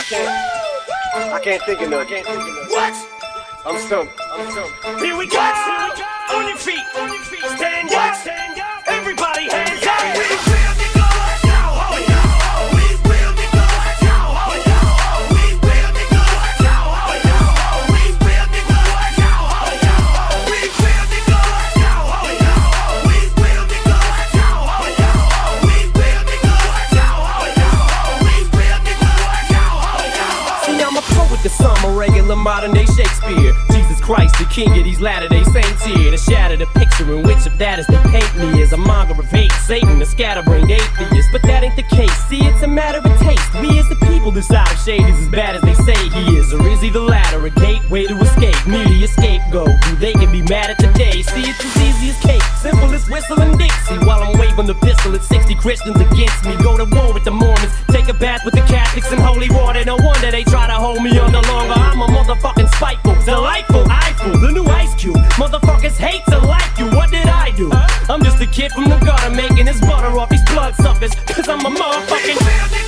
I can't think of nothing. What? I'm stumped. Here we go. On your feet. Stand up. Everybody hands up. We will be good. Oh, yo. We will be good. Oh, yo. We will be good. Oh, yo. We will be good. Oh, yo. We will be good. Oh, yo. We will be good. Oh, yo. We will be good. Oh, yo. We will be good. Oh, yo. See, I'm a poet, the sum, a regular modern day Shakespeare. Jesus Christ, the king of these latter-day saints here, to shatter the picture in which of that as they paint me as a monger of hate, Satan, a scatterbrained atheist. But that ain't the case, see, it's a matter of taste. We as the people decide if shade is as bad as they say he is, or is he the latter, a gateway to escape, merely a scapegoat who they can be mad at today. See, it's as easy as cake, simple as whistling Dixie, while I'm waving the pistol at 60 Christians against me. Go to war with the Mormons, take a bath with the Catholics in holy water. No wonder they try to hold me under longer. I'm a motherfucking spiteful, delightful, eyeful, the new Ice Cube. Motherfuckers hate to like you, what did I do? I'm just a kid from the gutter making his butter off these bloodsuckers, cause I'm a motherfucking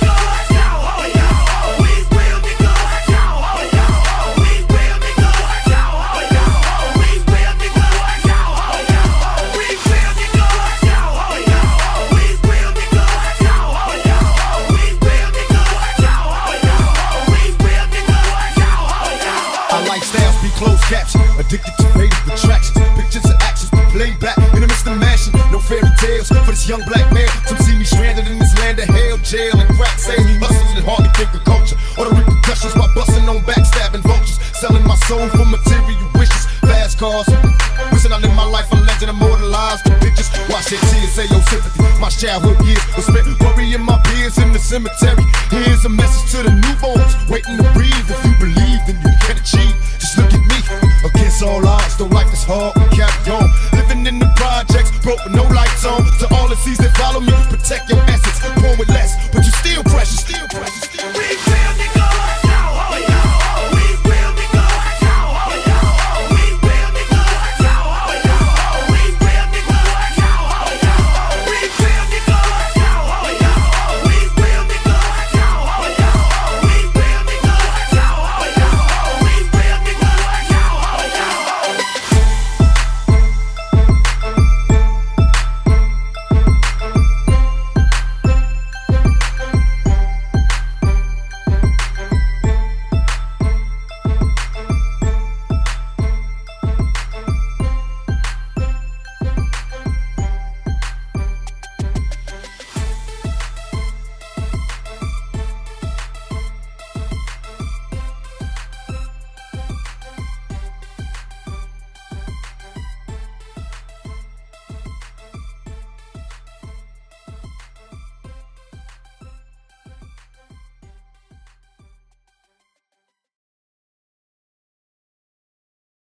closed caption, addicted to faded attractions. Pictures and actions be played back in the midst of mansion. No fairy tales for this young black man. Some see me stranded in this land of hell, jail, and crack saying he hustles and hardly think of culture. Or the repercussions while busting on backstabbing vultures. Selling my soul for material wishes, fast cars. Wishing I live my life a legend, immortalized the pictures. Watch their tears, say your sympathy. My childhood years were spent burying my peers in the cemetery. Here's a message to the newborns waiting to breathe. If you believe, then you can achieve. Just look at me, against all odds, though life is hard, we carry on. Living in the projects, broke with no lights on. To all the seas that follow me, protect your essence, born with less, but you still precious.